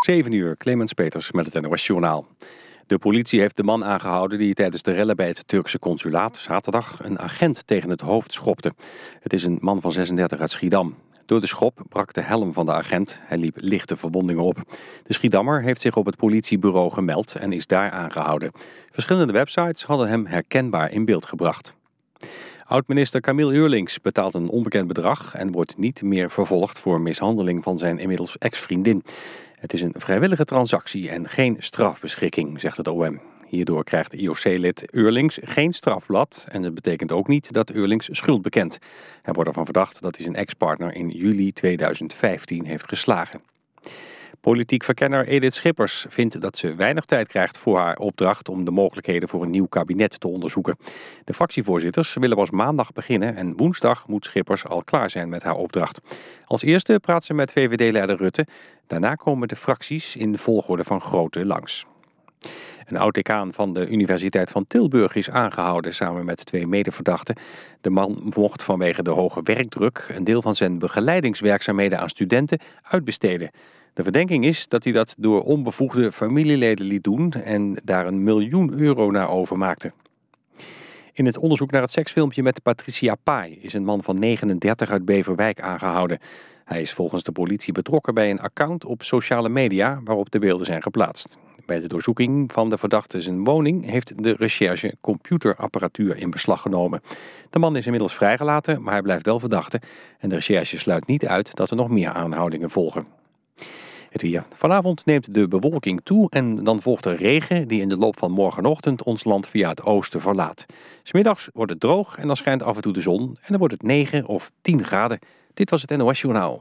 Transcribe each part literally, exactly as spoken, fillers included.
zeven uur, Clemens Peters met het N O S Journaal. De politie heeft de man aangehouden die tijdens de rellen bij het Turkse consulaat zaterdag een agent tegen het hoofd schopte. Het is een man van zesendertig uit Schiedam. Door de schop brak de helm van de agent. Hij liep lichte verwondingen op. De Schiedammer heeft zich op het politiebureau gemeld en is daar aangehouden. Verschillende websites hadden hem herkenbaar in beeld gebracht. Oud-minister Camille Eurlings betaalt een onbekend bedrag en wordt niet meer vervolgd voor mishandeling van zijn inmiddels ex-vriendin. Het is een vrijwillige transactie en geen strafbeschikking, zegt het O M. Hierdoor krijgt I O C-lid Eurlings geen strafblad en het betekent ook niet dat Eurlings schuld bekent. Hij wordt ervan verdacht dat hij zijn ex-partner in juli tweeduizend vijftien heeft geslagen. Politiek verkenner Edith Schippers vindt dat ze weinig tijd krijgt voor haar opdracht om de mogelijkheden voor een nieuw kabinet te onderzoeken. De fractievoorzitters willen pas maandag beginnen en woensdag moet Schippers al klaar zijn met haar opdracht. Als eerste praat ze met V V D-leider Rutte. Daarna komen de fracties in de volgorde van grootte langs. Een oud-decaan van de Universiteit van Tilburg is aangehouden samen met twee medeverdachten. De man mocht vanwege de hoge werkdruk een deel van zijn begeleidingswerkzaamheden aan studenten uitbesteden. De verdenking is dat hij dat door onbevoegde familieleden liet doen en daar een miljoen euro naar overmaakte. In het onderzoek naar het seksfilmpje met Patricia Pai is een man van negenendertig uit Beverwijk aangehouden. Hij is volgens de politie betrokken bij een account op sociale media waarop de beelden zijn geplaatst. Bij de doorzoeking van de verdachte zijn woning heeft de recherche computerapparatuur in beslag genomen. De man is inmiddels vrijgelaten, maar hij blijft wel verdachte en de recherche sluit niet uit dat er nog meer aanhoudingen volgen. Het weer. Vanavond neemt de bewolking toe en dan volgt er regen die in de loop van morgenochtend ons land via het oosten verlaat. 'S Middags wordt het droog en dan schijnt af en toe de zon en dan wordt het negen of tien graden. Dit was het N O S Journaal.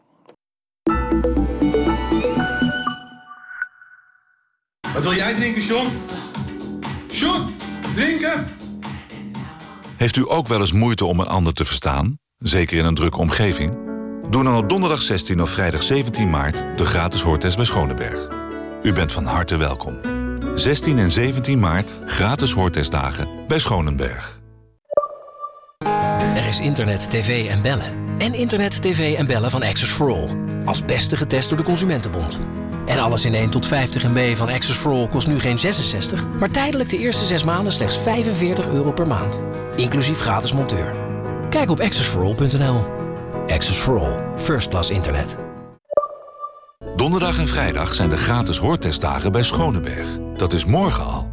Wat wil jij drinken, John? John, drinken? Heeft u ook wel eens moeite om een ander te verstaan? Zeker in een drukke omgeving? Doe dan op donderdag zestien of vrijdag zeventien maart de gratis hoortest bij Schoneberg. U bent van harte welkom. zestien en zeventien maart gratis hoortestdagen bij Schoneberg. Er is internet, tv en bellen. En internet, tv en bellen van Access for All. Als beste getest door de Consumentenbond. En alles in één tot vijftig MB van Access for All kost nu geen zesenzestig, maar tijdelijk de eerste zes maanden slechts vijfenveertig euro per maand. Inclusief gratis monteur. Kijk op access for all punt n l. Access for All. First class internet. Donderdag en vrijdag zijn de gratis hoortestdagen bij Schoneberg. Dat is morgen al.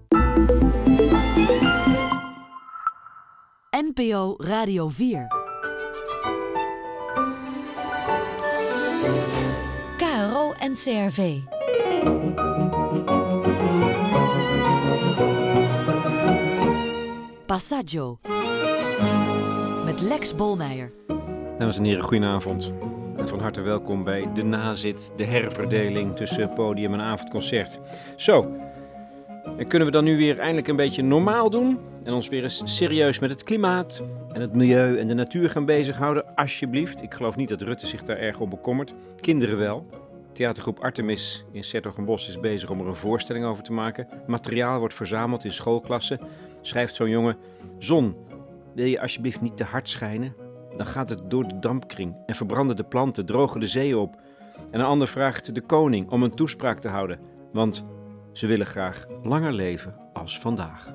N P O Radio vier. K R O en C R V. Passaggio. Met Lex Bolmeijer. Dames en heren, goedenavond. En van harte welkom bij De Nazit, de herverdeling tussen podium en avondconcert. Zo, en kunnen we dan nu weer eindelijk een beetje normaal doen en ons weer eens serieus met het klimaat en het milieu en de natuur gaan bezighouden? Alsjeblieft, ik geloof niet dat Rutte zich daar erg op bekommert. Kinderen wel. Theatergroep Artemis in 's-Hertogenbosch is bezig om er een voorstelling over te maken. Materiaal wordt verzameld in schoolklassen. Schrijft zo'n jongen: Zon, wil je alsjeblieft niet te hard schijnen? Dan gaat het door de dampkring en verbranden de planten, drogen de zeeën op. En een ander vraagt de koning om een toespraak te houden, want ze willen graag langer leven als vandaag.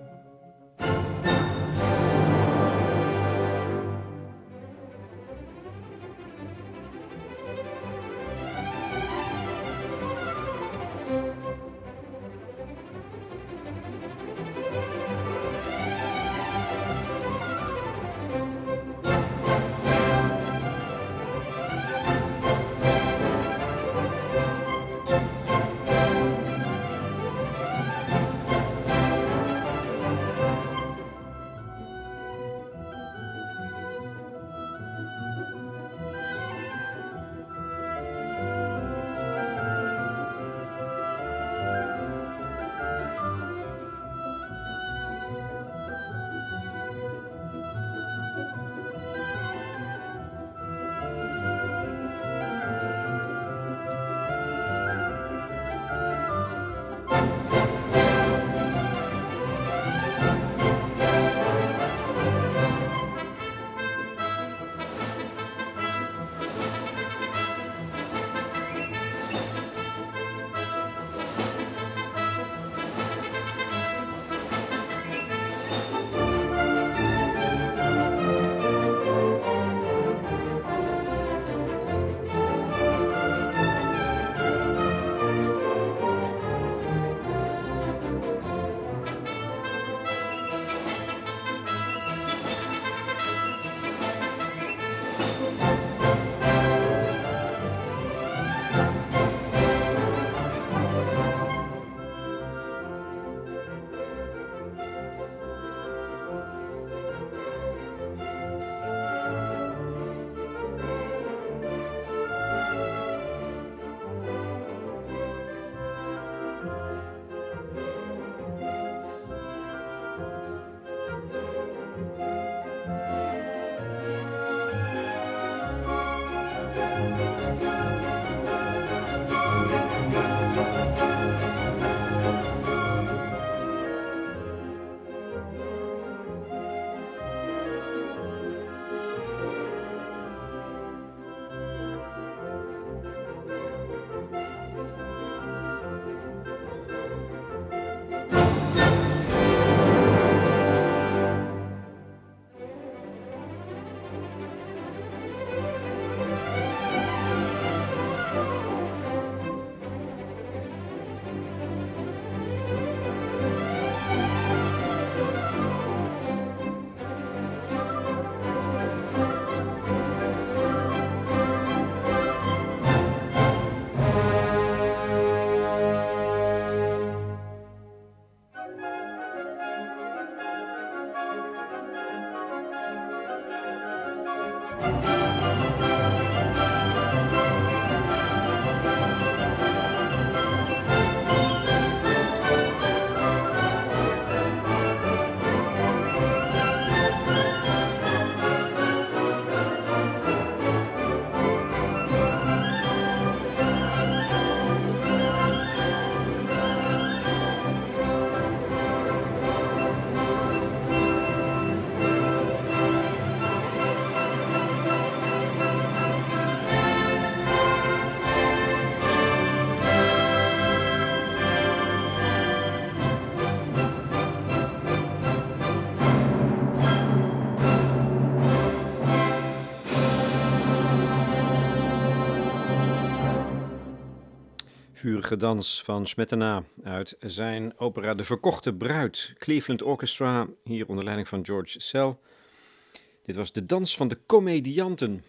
Vurige dans van Smetana uit zijn opera De Verkochte Bruid. Cleveland Orchestra, hier onder leiding van George Szell. Dit was de dans van de komedianten.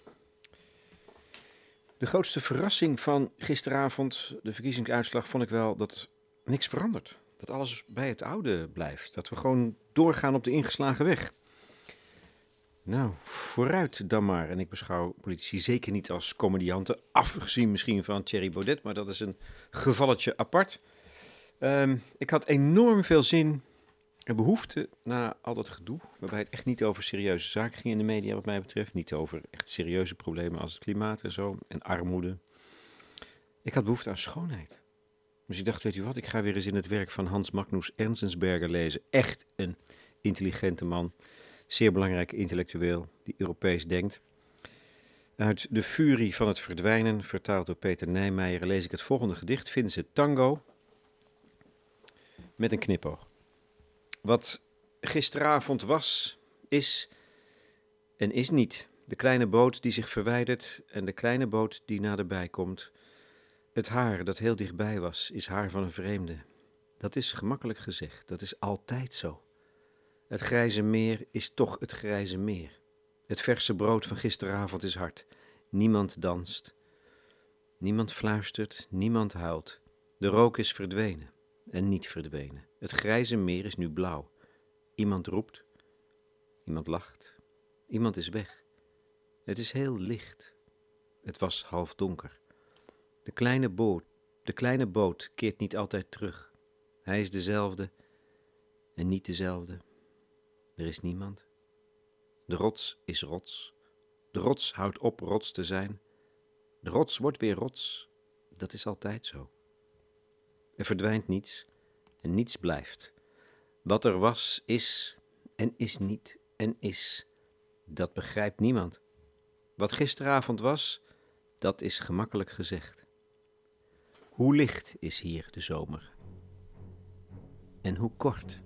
De grootste verrassing van gisteravond, de verkiezingsuitslag, vond ik wel dat niks verandert. Dat alles bij het oude blijft. Dat we gewoon doorgaan op de ingeslagen weg. Nou, vooruit dan maar. En ik beschouw politici zeker niet als comedianten, afgezien misschien van Thierry Baudet, maar dat is een gevalletje apart. Um, ik had enorm veel zin en behoefte na al dat gedoe, waarbij het echt niet over serieuze zaken ging in de media wat mij betreft. Niet over echt serieuze problemen als het klimaat en zo, en armoede. Ik had behoefte aan schoonheid. Dus ik dacht, weet u wat, ik ga weer eens in het werk van Hans Magnus Enzensberger lezen. Echt een intelligente man. Zeer belangrijke intellectueel die Europees denkt. Uit De Furie van het Verdwijnen, vertaald door Peter Nijmeijer, lees ik het volgende gedicht. Vincent Tango, met een knipoog. Wat gisteravond was, is en is niet. De kleine boot die zich verwijdert en de kleine boot die naderbij komt. Het haar dat heel dichtbij was, is haar van een vreemde. Dat is gemakkelijk gezegd, dat is altijd zo. Het grijze meer is toch het grijze meer. Het verse brood van gisteravond is hard. Niemand danst. Niemand fluistert, niemand huilt. De rook is verdwenen en niet verdwenen. Het grijze meer is nu blauw. Iemand roept. Iemand lacht. Iemand is weg. Het is heel licht. Het was half donker. De kleine boot, de kleine boot keert niet altijd terug. Hij is dezelfde en niet dezelfde. Er is niemand. De rots is rots. De rots houdt op rots te zijn. De rots wordt weer rots. Dat is altijd zo. Er verdwijnt niets en niets blijft. Wat er was, is en is niet en is. Dat begrijpt niemand. Wat gisteravond was, dat is gemakkelijk gezegd. Hoe licht is hier de zomer? En hoe kort?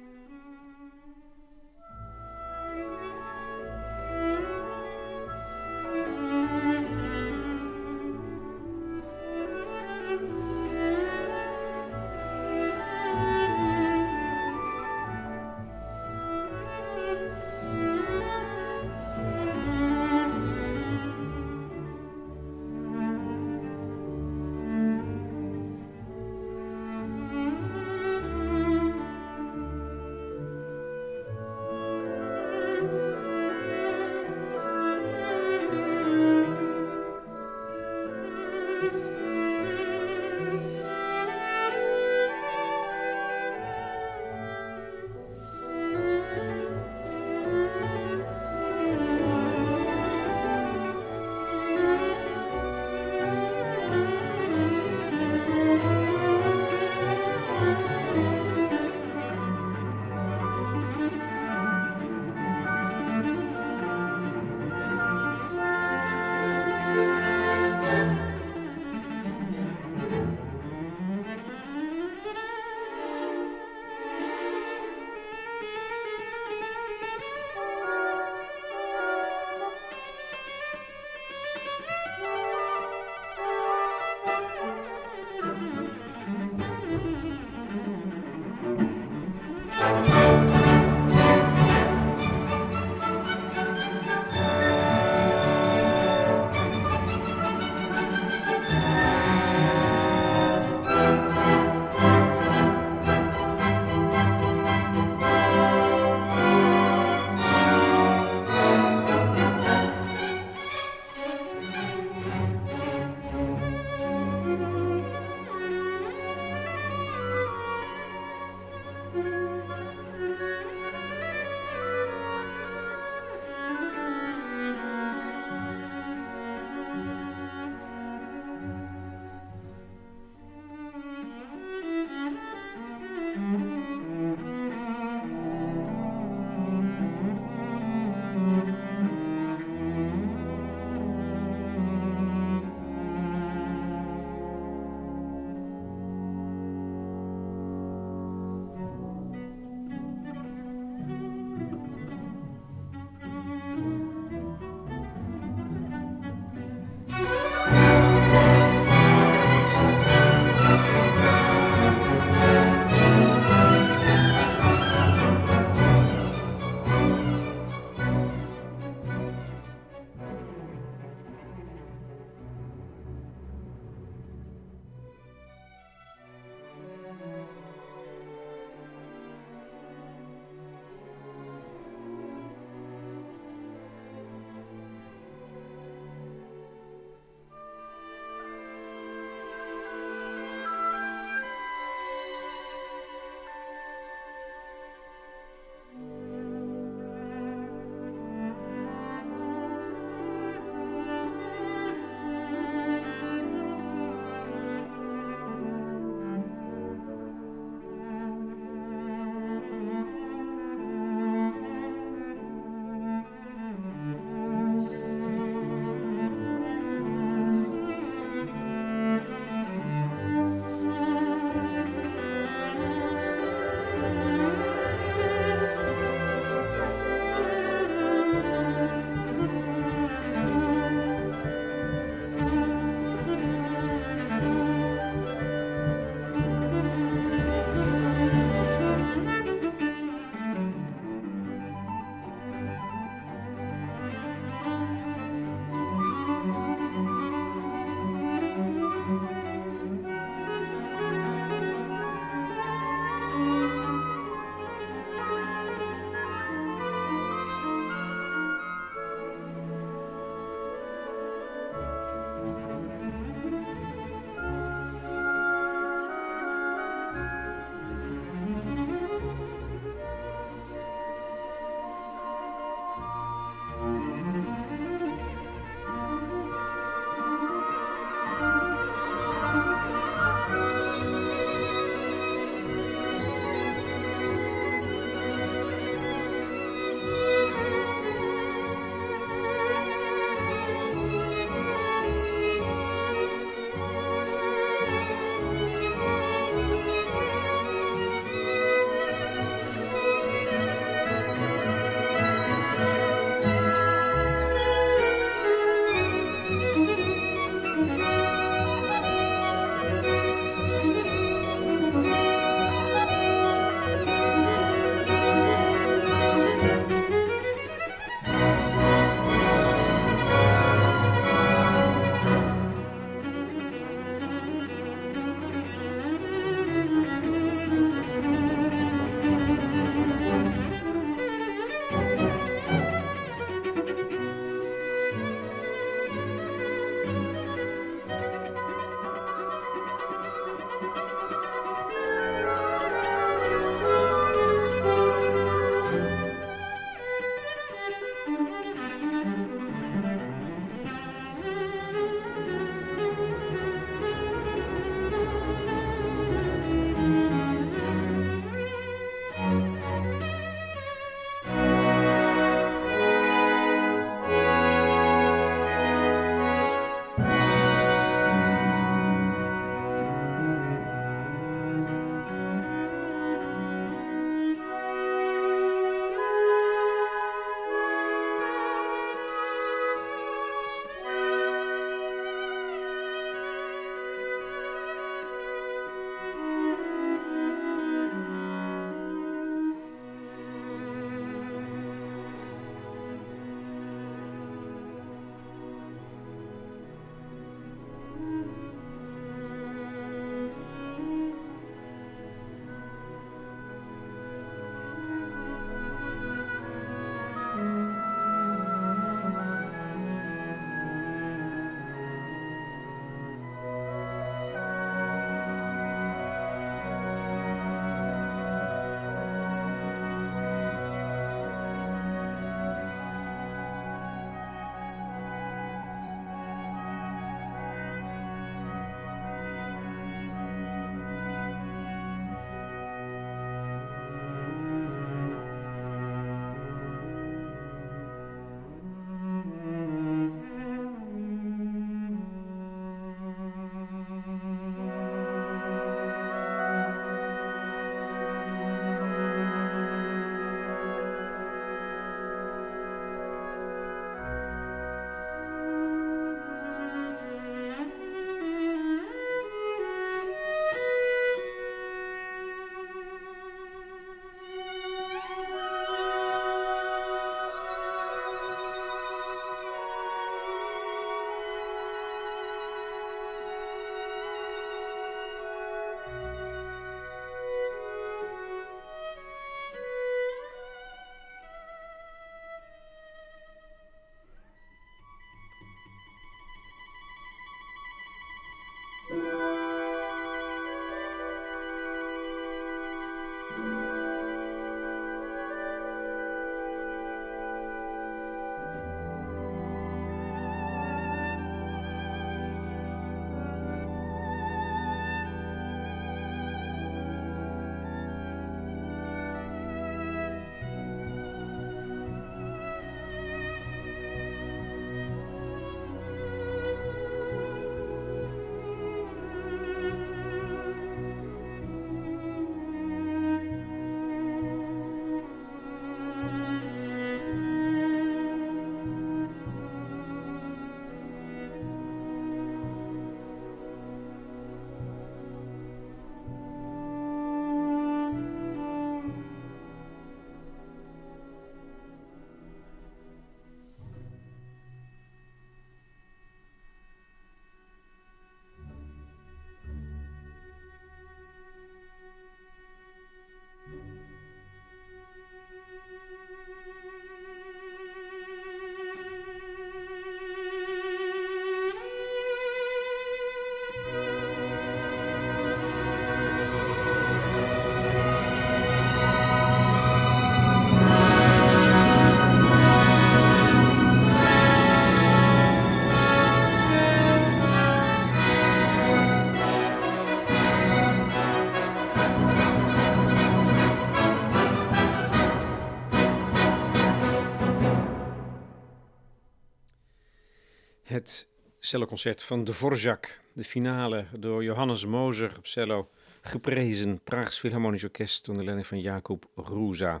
Het celloconcert van Dvorak, de finale door Johannes Moser op cello, geprezen Praags Philharmonisch Orkest onder leiding van Jakub Hrusa.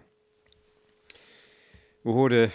We hoorden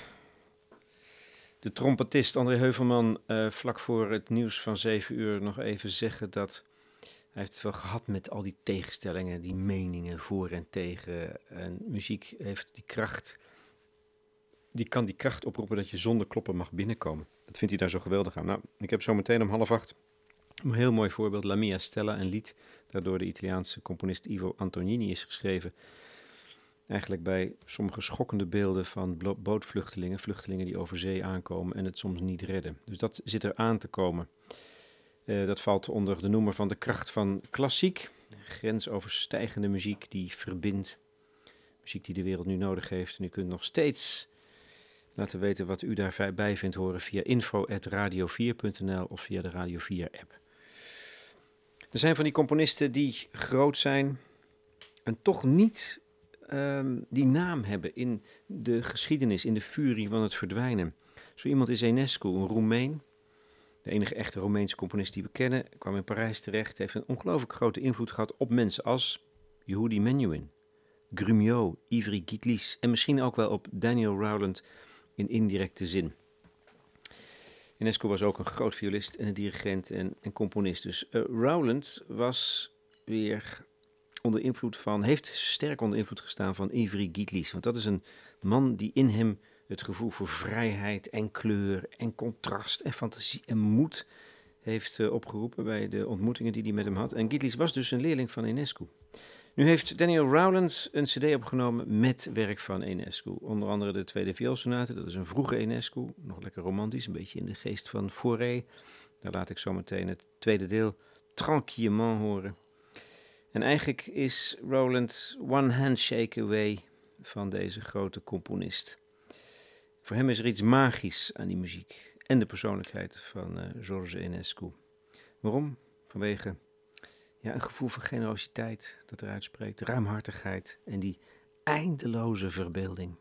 de trompetist André Heuvelman uh, vlak voor het nieuws van zeven uur nog even zeggen dat hij heeft het wel gehad met al die tegenstellingen, die meningen voor en tegen. En muziek heeft die kracht, die kan die kracht oproepen dat je zonder kloppen mag binnenkomen. Dat vindt hij daar zo geweldig aan. Nou, ik heb zo meteen om half acht een heel mooi voorbeeld, La Mia Stella, een lied dat door de Italiaanse componist Ivo Antonini is geschreven. Eigenlijk bij sommige schokkende beelden van bootvluchtelingen, vluchtelingen die over zee aankomen en het soms niet redden. Dus dat zit er aan te komen. Uh, dat valt onder de noemer van de kracht van klassiek, grensoverstijgende muziek die verbindt. Muziek die de wereld nu nodig heeft. En u kunt nog steeds laten weten wat u daarbij vindt horen via info at radio vier punt n l of via de Radio vier app. Er zijn van die componisten die groot zijn en toch niet um, die naam hebben in de geschiedenis, in de furie van het verdwijnen. Zo iemand is Enescu, een Roemeen. De enige echte Roemeense componist die we kennen, kwam in Parijs terecht, heeft een ongelooflijk grote invloed gehad op mensen als Yehudi Menuhin, Grumio, Ivry Gitlis en misschien ook wel op Daniel Rowland in indirecte zin. Enescu was ook een groot violist en een dirigent en, en componist. Dus uh, Rowland was weer onder invloed van, heeft sterk onder invloed gestaan van Ivry Gitlis. Want dat is een man die in hem het gevoel voor vrijheid en kleur en contrast en fantasie en moed heeft uh, opgeroepen bij de ontmoetingen die hij met hem had. En Gitlis was dus een leerling van Enescu. Nu heeft Daniel Rowland een cd opgenomen met werk van Enescu. Onder andere de tweede vioolsonate, dat is een vroege Enescu, nog lekker romantisch, een beetje in de geest van Fauré. Daar laat ik zo meteen het tweede deel, Tranquillement, horen. En eigenlijk is Rowland one handshake away van deze grote componist. Voor hem is er iets magisch aan die muziek en de persoonlijkheid van uh, Georges Enescu. Waarom? Vanwege ja, een gevoel van generositeit dat eruit spreekt, ruimhartigheid en die eindeloze verbeelding.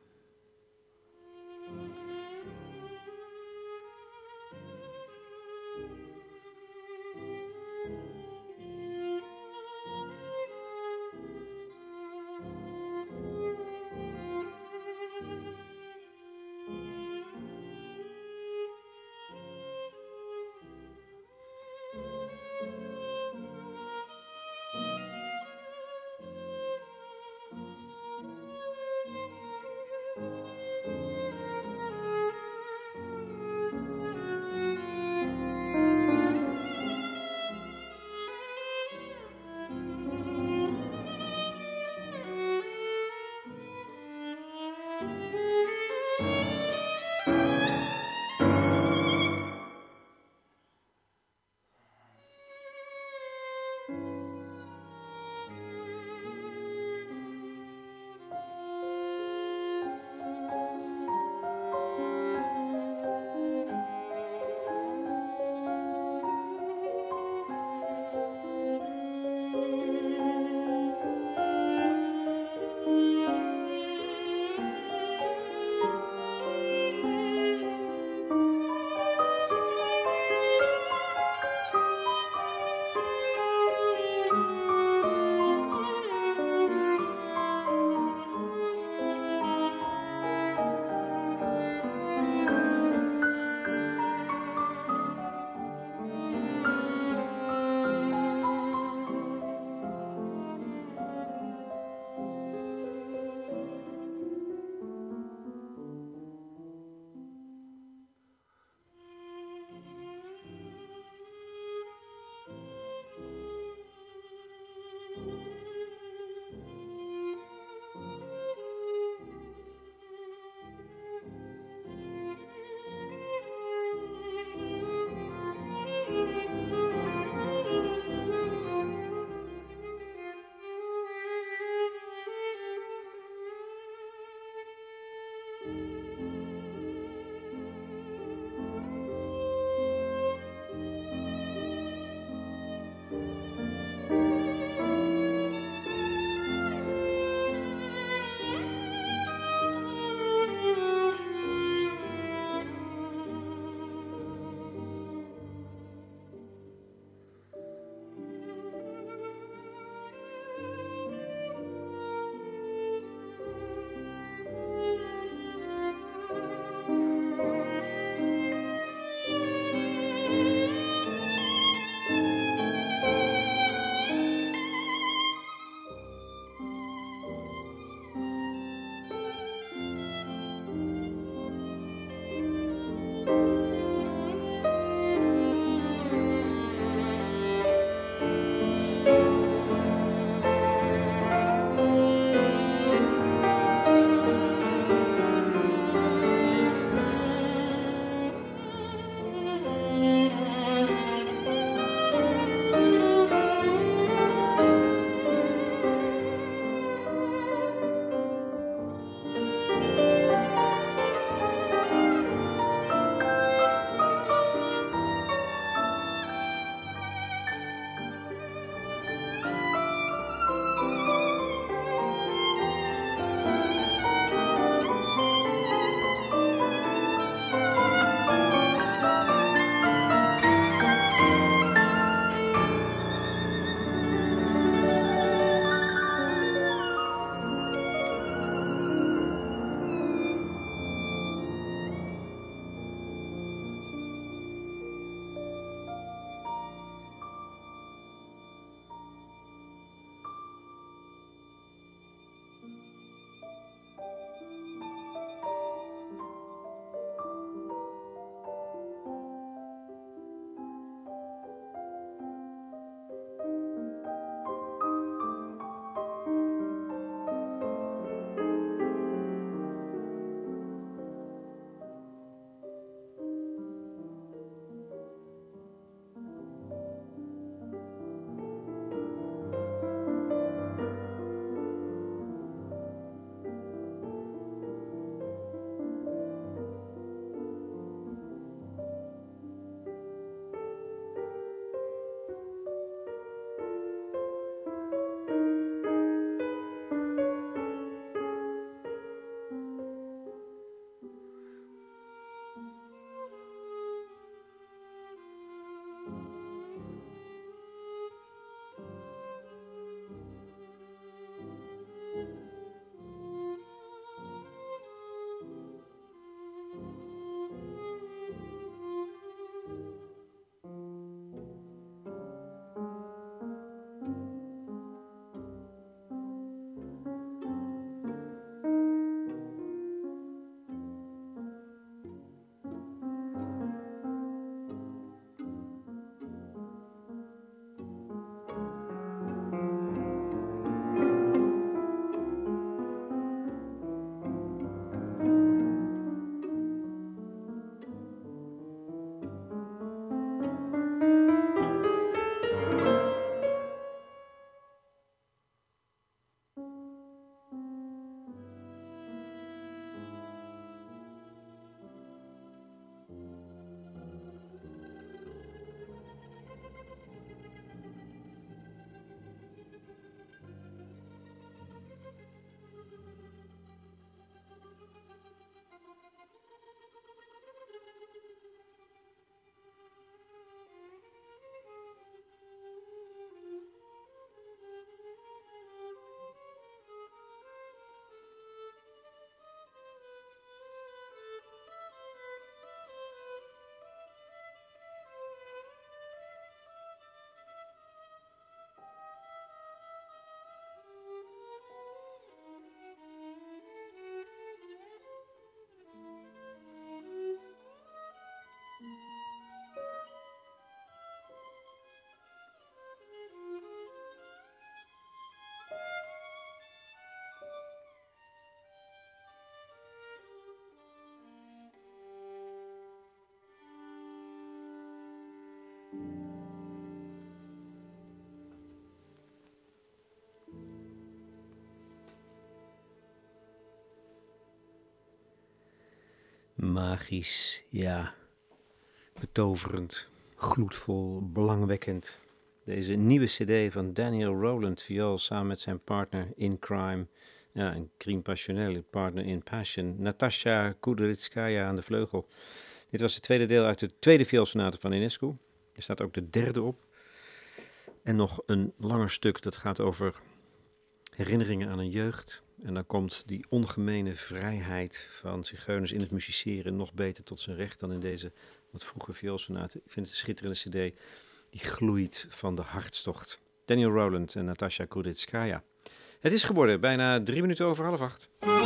Magisch, ja. Betoverend, gloedvol, belangwekkend. Deze nieuwe cd van Daniel Rowland viool samen met zijn partner in crime. Ja, een crime passionnel, partner in passion. Natasha Kudrytskaya aan de vleugel. Dit was het tweede deel uit de tweede vioolsonate van Enescu. Er staat ook de derde op. En nog een langer stuk dat gaat over herinneringen aan een jeugd. En dan komt die ongemene vrijheid van zigeuners in het musiceren nog beter tot zijn recht dan in deze wat vroege vioolsonate. Ik vind het een schitterende cd die gloeit van de hartstocht. Daniel Rowland en Natasha Kudrytskaya. Het is geworden bijna drie minuten over half acht.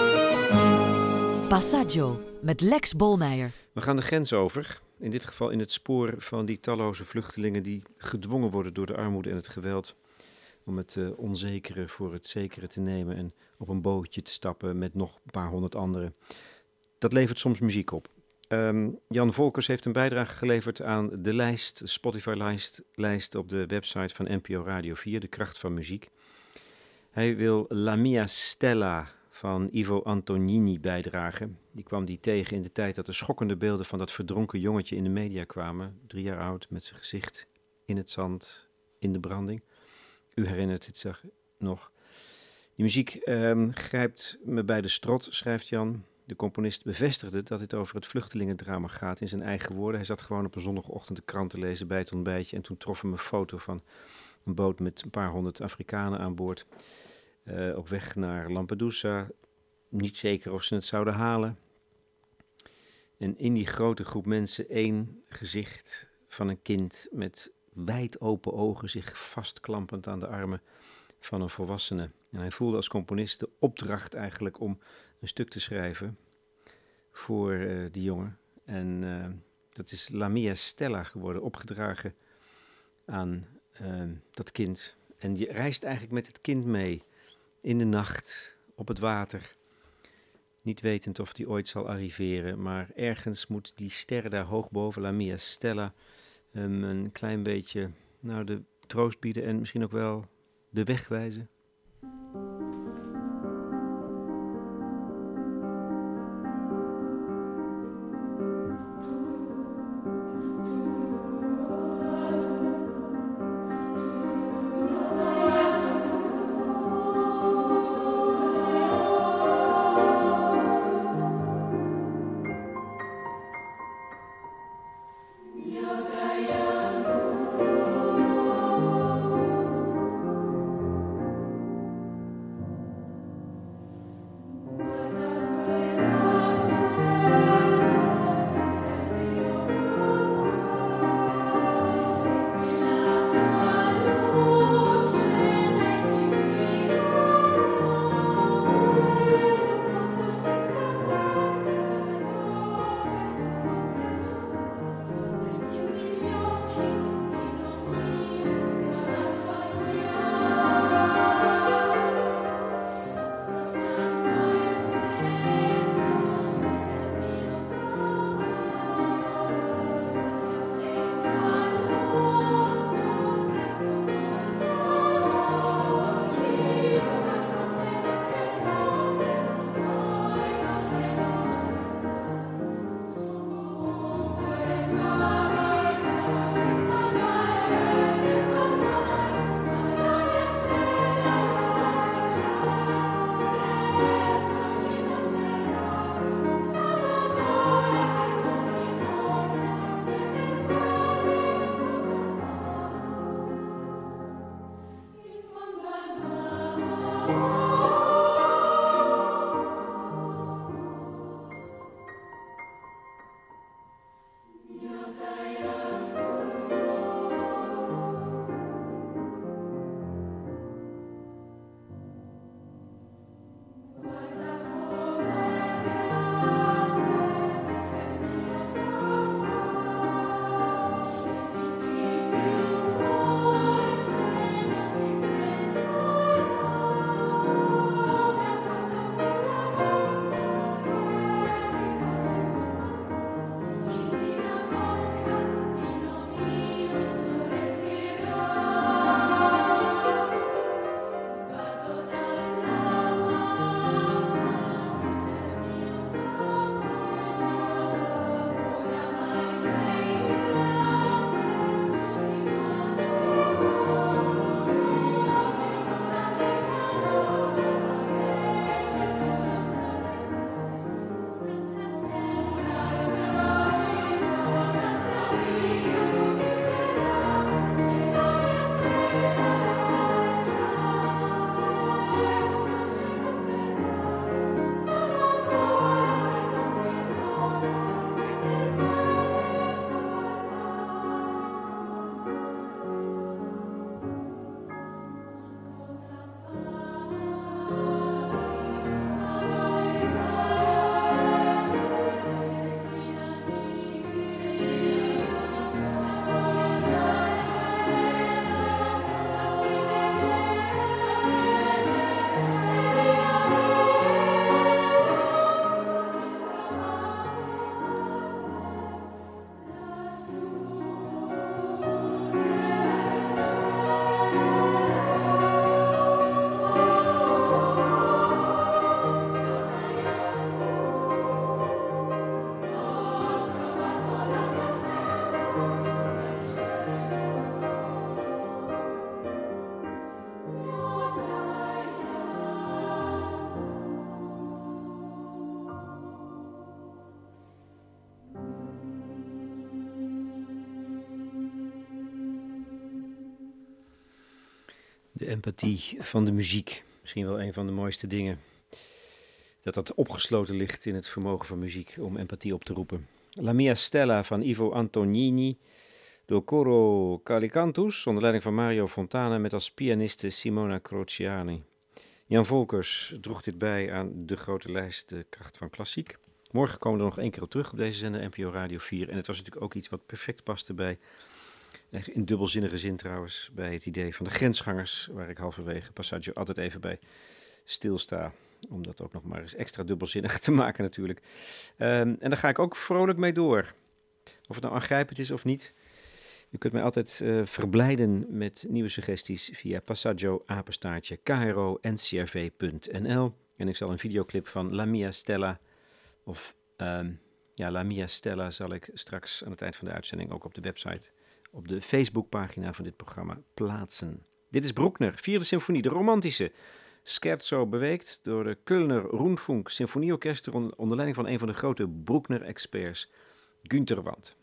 Passaggio met Lex Bolmeijer. We gaan de grens over. In dit geval in het spoor van die talloze vluchtelingen die gedwongen worden door de armoede en het geweld om het uh, onzekere voor het zekere te nemen en op een bootje te stappen met nog een paar honderd anderen. Dat levert soms muziek op. Um, Jan Volkers heeft een bijdrage geleverd aan de lijst, Spotify-lijst lijst op de website van N P O Radio vier, De Kracht van Muziek. Hij wil La Mia Stella van Ivo Antonini bijdragen. Die kwam die tegen in de tijd dat de schokkende beelden van dat verdronken jongetje in de media kwamen. Drie jaar oud, met zijn gezicht in het zand, in de branding. U herinnert het zich nog. Die muziek um, grijpt me bij de strot, schrijft Jan. De componist bevestigde dat het over het vluchtelingendrama gaat in zijn eigen woorden. Hij zat gewoon op een zondagochtend de krant te lezen bij het ontbijtje en toen trof hem een foto van een boot met een paar honderd Afrikanen aan boord. Uh, op weg naar Lampedusa. Niet zeker of ze het zouden halen. En in die grote groep mensen één gezicht van een kind met wijd open ogen zich vastklampend aan de armen van een volwassene. En hij voelde als componist de opdracht eigenlijk om een stuk te schrijven voor uh, die jongen. En uh, dat is La Mia Stella geworden, opgedragen aan uh, dat kind. En je reist eigenlijk met het kind mee in de nacht, op het water. Niet wetend of die ooit zal arriveren, maar ergens moet die ster daar hoog boven, La Mia Stella, um, een klein beetje nou, de troost bieden en misschien ook wel de weg wijzen. De empathie van de muziek. Misschien wel een van de mooiste dingen. Dat dat opgesloten ligt in het vermogen van muziek om empathie op te roepen. La mia stella van Ivo Antonini. Door Coro Calicantus, onder leiding van Mario Fontana met als pianiste Simona Crociani. Jan Volkers droeg dit bij aan de grote lijst De Kracht van Klassiek. Morgen komen we er nog één keer op terug op deze zender N P O Radio vier. En het was natuurlijk ook iets wat perfect paste bij, in dubbelzinnige zin trouwens, bij het idee van de grensgangers, waar ik halverwege Passaggio altijd even bij stilsta. Om dat ook nog maar eens extra dubbelzinnig te maken natuurlijk. Um, en daar ga ik ook vrolijk mee door. Of het nou aangrijpend is of niet. U kunt mij altijd uh, verblijden met nieuwe suggesties via passaggio apenstaartje k r o n c r v punt n l. En ik zal een videoclip van La Mia Stella, of um, ja, La Mia Stella zal ik straks aan het eind van de uitzending ook op de website, op de Facebookpagina van dit programma plaatsen. Dit is Bruckner, vierde symfonie, de romantische. Scherzo beweekt door de Kölner Rundfunk Symfonieorkester onder leiding van een van de grote Bruckner-experts, Günter Wandt.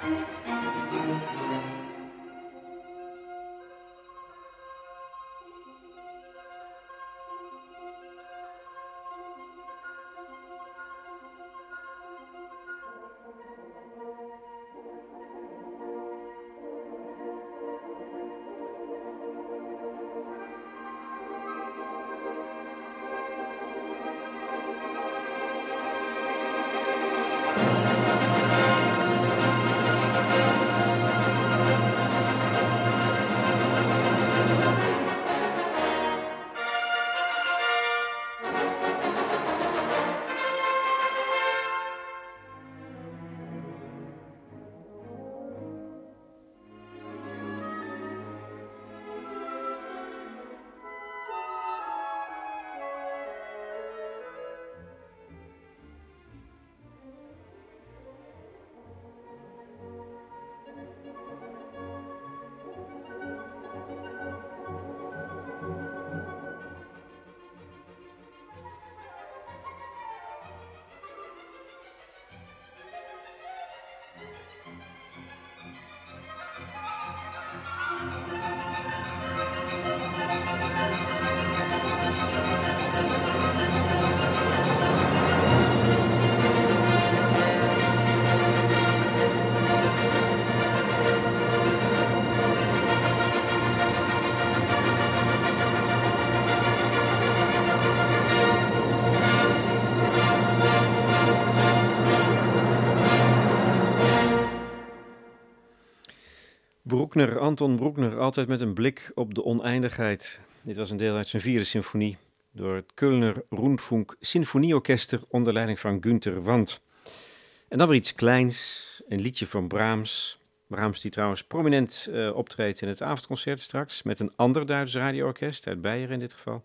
Bruckner, Anton Bruckner, altijd met een blik op de oneindigheid. Dit was een deel uit zijn vierde symfonie door het Kölner Rundfunk Sinfonieorkester onder leiding van Günther Wandt. En dan weer iets kleins, een liedje van Brahms. Brahms die trouwens prominent uh, optreedt in het avondconcert straks met een ander Duits radioorkest, uit Beieren in dit geval.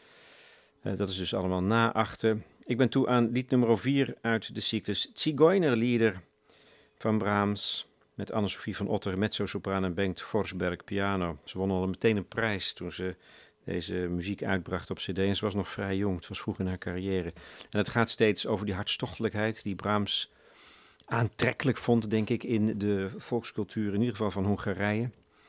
Uh, dat is dus allemaal na achten. Ik ben toe aan lied nummer vier uit de cyclus Zigeunerlieder van Brahms. Met Anne-Sophie van Otter, mezzo-sopraan en Bengt Forsberg, piano. Ze won al meteen een prijs toen ze deze muziek uitbracht op cd. En ze was nog vrij jong, het was vroeg in haar carrière. En het gaat steeds over die hartstochtelijkheid die Brahms aantrekkelijk vond, denk ik, in de volkscultuur, in ieder geval van Hongarije.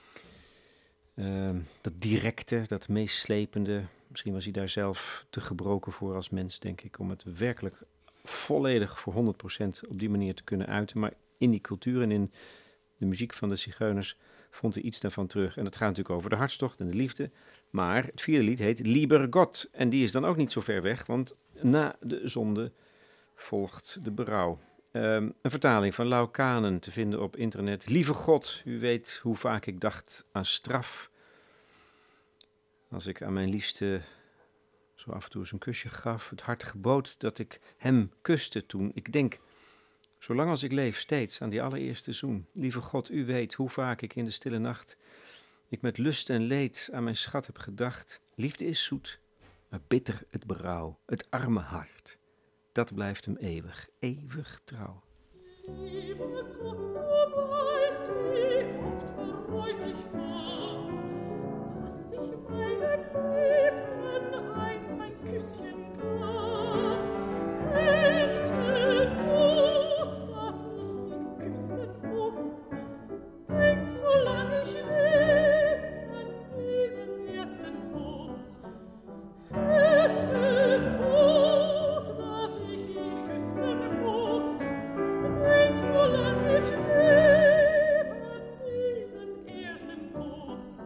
Uh, dat directe, dat meeslepende. Misschien was hij daar zelf te gebroken voor als mens, denk ik, om het werkelijk volledig voor honderd procent op die manier te kunnen uiten. Maar in die cultuur en in de muziek van de Zigeuners vond hij iets daarvan terug. En het gaat natuurlijk over de hartstocht en de liefde. Maar het vierde lied heet Lieber Gott. En die is dan ook niet zo ver weg, want na de zonde volgt de berouw. Um, een vertaling van Lau Kanen te vinden op internet. Lieve God, u weet hoe vaak ik dacht aan straf. Als ik aan mijn liefste zo af en toe eens een kusje gaf. Het hart gebood dat ik hem kuste toen. Ik denk, zolang als ik leef, steeds aan die allereerste zoen. Lieve God, u weet hoe vaak ik in de stille nacht ik met lust en leed aan mijn schat heb gedacht. Liefde is zoet, maar bitter het berouw, het arme hart. Dat blijft hem eeuwig, eeuwig trouw. Liebe Gott, du weißt, wie oft bereut ich war, dass ich meinem Liebsten einst ein Küsschen gab. Hätte Not, dass ich ihn küssen muss, denk, solang ich leb, an diesen ersten Kuss. Herzgebot, dass ich ihn küssen muss, denk, solang ich leb, an diesen ersten Kuss.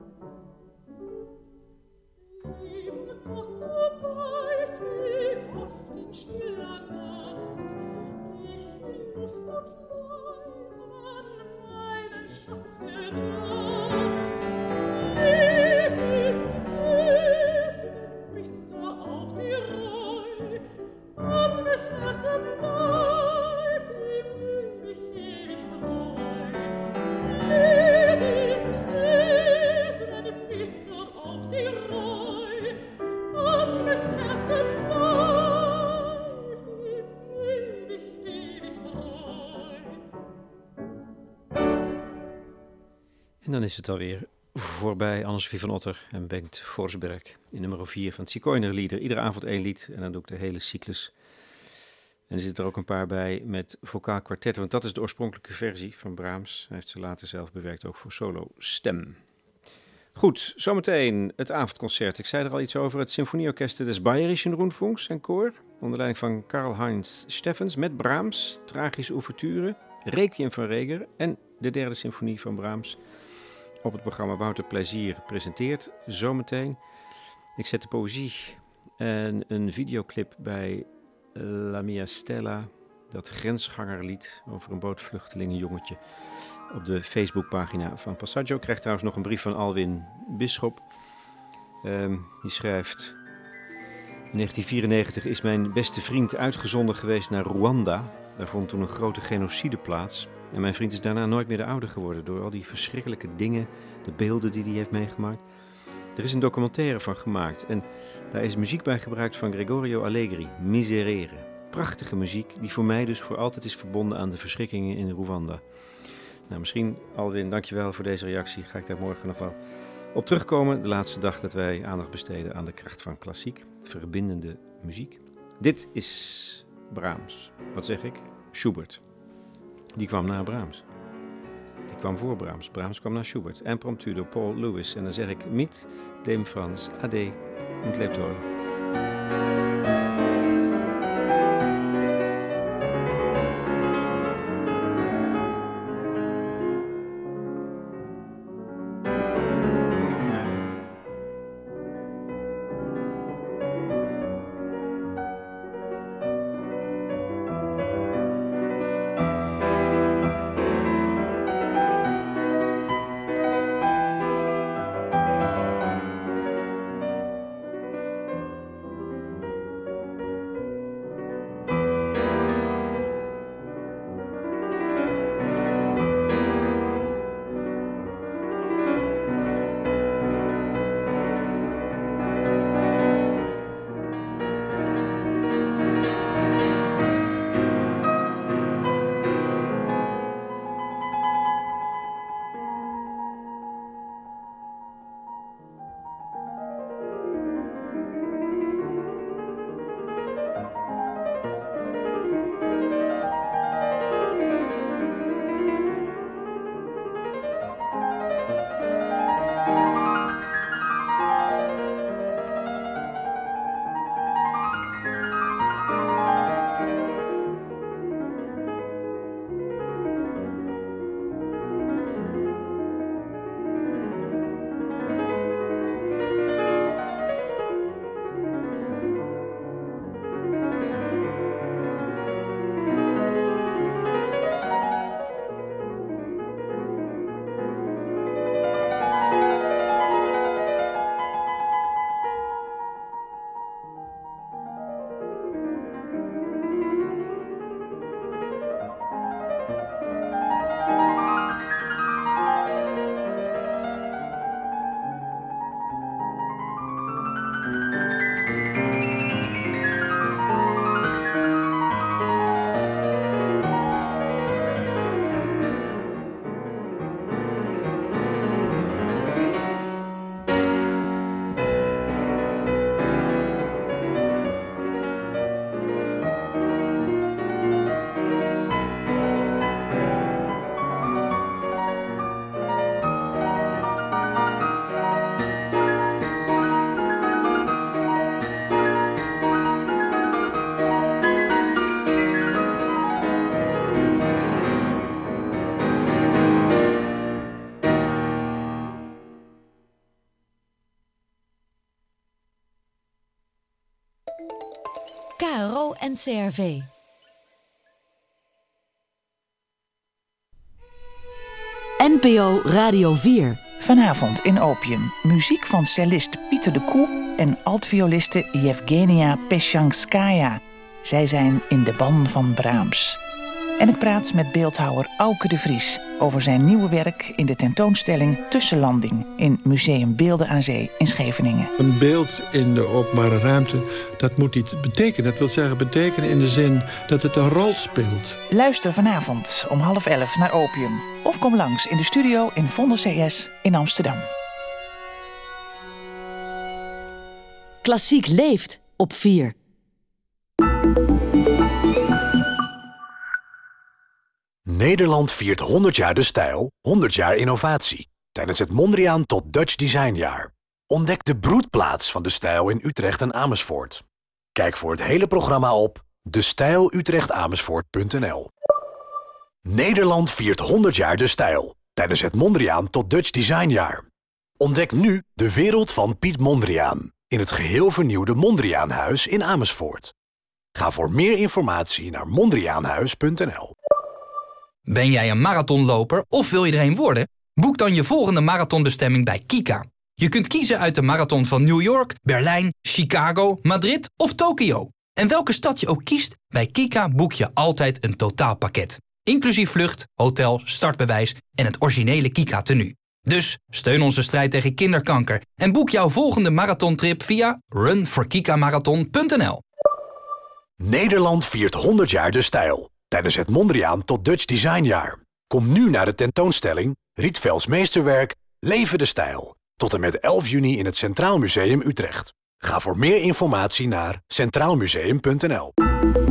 Lieber Gott, du weißt, wie oft in stiller Nacht ich in Lust und Leid an meinen Schatz gedacht. Lieb ist süß, wenn bitter auch die Reu, armes Herzen bleibt ihm ewig, ewig treu. Lieb ist süß, wenn bitter auch die Reu, armes Herzen bleibt ihm ewig, ewig treu. En dan is het alweer voorbij. Anne-Sophie van Otter en Bengt Forsberg in nummer vier van het Zigeunerlieder. Iedere avond één lied en dan doe ik de hele cyclus. En er zitten er ook een paar bij met vocaal kwartetten, want dat is de oorspronkelijke versie van Brahms. Hij heeft ze later zelf bewerkt, ook voor solo stem. Goed, zometeen het avondconcert. Ik zei er al iets over. Het Symfonieorkest des Bayerischen Rundfunks en koor, onder leiding van Karl-Heinz Steffens, met Brahms, tragische ouverture, Requiem van Reger en de derde symfonie van Brahms. Op het programma Wouter Plezier presenteert zometeen. Ik zet de poëzie en een videoclip bij La Mia Stella, dat grensgangerlied over een bootvluchtelingenjongetje, op de Facebookpagina van Passaggio. Ik krijg trouwens nog een brief van Alwin Bisschop. Um, die schrijft: in negentien vierennegentig is mijn beste vriend uitgezonden geweest naar Rwanda. Daar vond toen een grote genocide plaats. En mijn vriend is daarna nooit meer de ouder geworden door al die verschrikkelijke dingen, de beelden die hij heeft meegemaakt. Er is een documentaire van gemaakt en daar is muziek bij gebruikt van Gregorio Allegri, Miserere. Prachtige muziek die voor mij dus voor altijd is verbonden aan de verschrikkingen in Rwanda. Nou, misschien, Alwin, dankjewel voor deze reactie. Ga ik daar morgen nog wel op terugkomen. De laatste dag dat wij aandacht besteden aan de kracht van klassiek, verbindende muziek. Dit is Brahms. Wat zeg ik? Schubert. Die kwam na Brahms. Die kwam voor Brahms. Brahms kwam na Schubert. Impromptu door Paul Lewis. En dan zeg ik mit dem Franz Ade und lebt wohl. K R O en C R V. N P O Radio vier. Vanavond in Opium. Muziek van cellist Pieter de Koe en altvioliste Yevgenia Peshanskaya. Zij zijn in de ban van Brahms. En ik praat met beeldhouwer Auke de Vries over zijn nieuwe werk in de tentoonstelling Tussenlanding in Museum Beelden aan Zee in Scheveningen. Een beeld in de openbare ruimte, dat moet iets betekenen. Dat wil zeggen betekenen in de zin dat het een rol speelt. Luister vanavond om half elf naar Opium. Of kom langs in de studio in Vondel C S in Amsterdam. Klassiek leeft op vier. Nederland viert honderd jaar de stijl, honderd jaar innovatie. Tijdens het Mondriaan tot Dutch Designjaar. Ontdek de broedplaats van de stijl in Utrecht en Amersfoort. Kijk voor het hele programma op de stijl utrecht amersfoort punt n l. Nederland viert honderd jaar de stijl. Tijdens het Mondriaan tot Dutch Designjaar. Ontdek nu de wereld van Piet Mondriaan. In het geheel vernieuwde Mondriaanhuis in Amersfoort. Ga voor meer informatie naar mondriaanhuis punt n l. Ben jij een marathonloper of wil je er een worden? Boek dan je volgende marathonbestemming bij Kika. Je kunt kiezen uit de marathon van New York, Berlijn, Chicago, Madrid of Tokio. En welke stad je ook kiest, bij Kika boek je altijd een totaalpakket. Inclusief vlucht, hotel, startbewijs en het originele Kika-tenue. Dus steun onze strijd tegen kinderkanker en boek jouw volgende marathontrip via run for kika marathon punt n l. Nederland viert honderd jaar de stijl. Tijdens het Mondriaan tot Dutch Designjaar. Kom nu naar de tentoonstelling Rietvelds Meesterwerk Leven de Stijl. Tot en met elf juni in het Centraal Museum Utrecht. Ga voor meer informatie naar centraal museum punt n l.